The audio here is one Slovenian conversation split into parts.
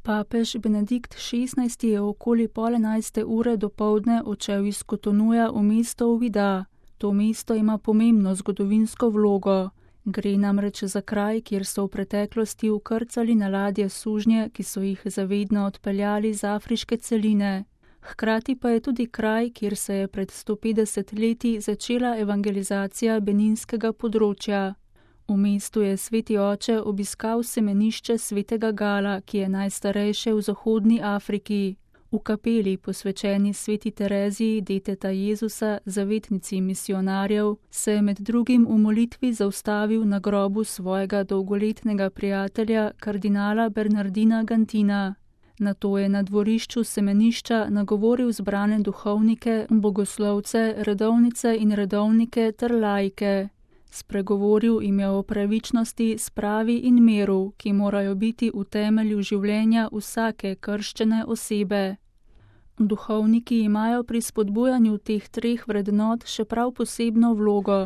Papež Benedikt XVI je okoli 10:30 dopoldne odšel iz Cotonouja v mesto Ouidah. To mesto ima pomembno zgodovinsko vlogo. Gre namreč za kraj, kjer so v preteklosti vkrcali na ladje sužnje, ki so jih zavedno odpeljali z afriške celine. Hkrati pa je tudi kraj, kjer se je pred 150 leti začela evangelizacija beninskega področja. V mestu je sveti oče obiskal semenišče svetega Gala, ki je najstarejše v zahodni Afriki. V kapeli, posvečeni sveti Tereziji, deteta Jezusa, zavetnici misionarjev, se je med drugim v molitvi zaustavil na grobu svojega dolgoletnega prijatelja, kardinala Bernardina Gantina. Nato je na dvorišču semenišča nagovoril zbrane duhovnike, bogoslovce, redovnice in redovnike ter laike. Spregovoril jim je o pravičnosti, spravi in miru, ki morajo biti v temelju življenja vsake krščene osebe. Duhovniki imajo pri spodbujanju teh treh vrednot še prav posebno vlogo.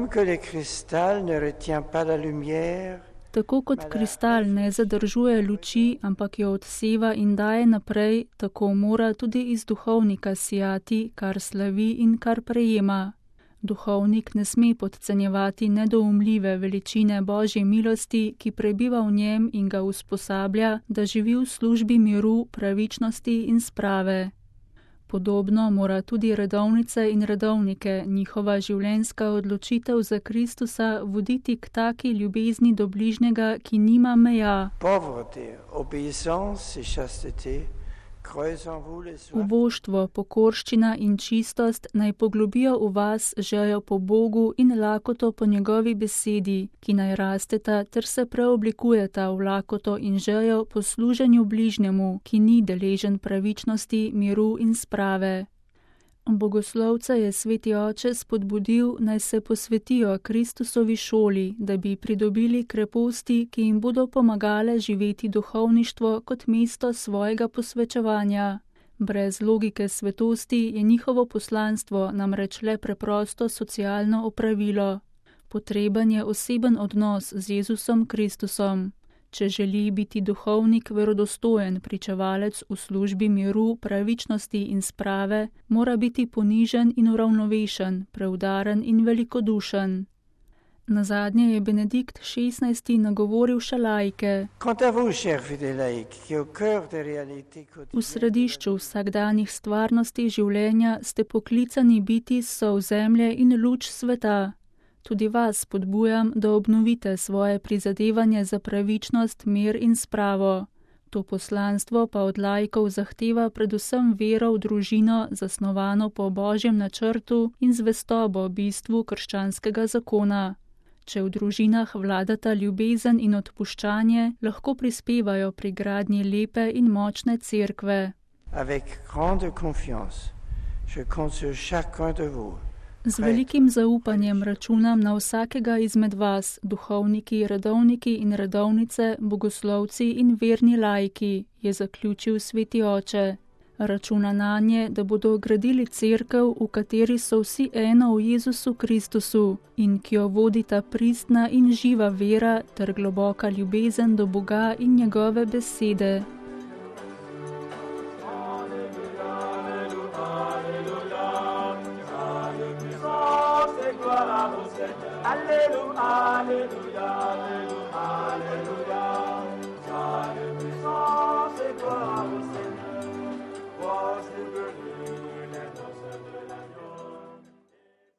Tako kot kristal ne zadržuje luči, ampak jo odseva in daje naprej, tako mora tudi iz duhovnika sijati, kar slavi in kar prejema. Duhovnik ne sme podcenjevati nedoumljive veličine Božje milosti, ki prebiva v njem in ga usposablja, da živi v službi miru, pravičnosti in sprave. Podobno mora tudi redovnice in redovnike njihova življenjska odločitev za Kristusa voditi k taki ljubezni do bližnjega, ki nima meja. Uboštvo, pokorščina in čistost naj poglobijo v vas željo po Bogu in lakoto po njegovi besedi, ki naj rasteta ter se preoblikujeta v lakoto in željo po služenju bližnjemu, ki ni deležen pravičnosti, miru in sprave. Bogoslovce je sveti oče spodbudil, naj se posvetijo Kristusovi šoli, da bi pridobili kreposti, ki jim bodo pomagale živeti duhovništvo kot mesto svojega posvečevanja. Brez logike svetosti je njihovo poslanstvo namreč le preprosto socialno opravilo. Potreben je oseben odnos z Jezusom Kristusom. Če želi biti duhovnik verodostojen pričevalec v službi miru, pravičnosti in sprave, mora biti ponižen in uravnovešen, preudaren in velikodušen. Nazadnje je Benedikt XVI nagovoril še laike. V središču vsakdanjih stvarnosti življenja ste poklicani biti sol zemlje in luč sveta. Tudi vas spodbujam, da obnovite svoje prizadevanje za pravičnost, mir in spravo. To poslanstvo pa od laikov zahteva predvsem vero v družino, zasnovano po Božjem načrtu in zvestobo bistvu krščanskega zakona. Če v družinah vladata ljubezen in odpuščanje, lahko prispevajo pri gradnji lepe in močne cerkve. Z velikim zaupanjem računam na vsakega izmed vas, duhovniki, redovniki in redovnice, bogoslovci in verni laiki, je zaključil sveti oče. Računa nanje, da bodo gradili cerkev, v kateri so vsi eno v Jezusu Kristusu in ki jo vodita pristna in živa vera ter globoka ljubezen do Boga in njegove besede.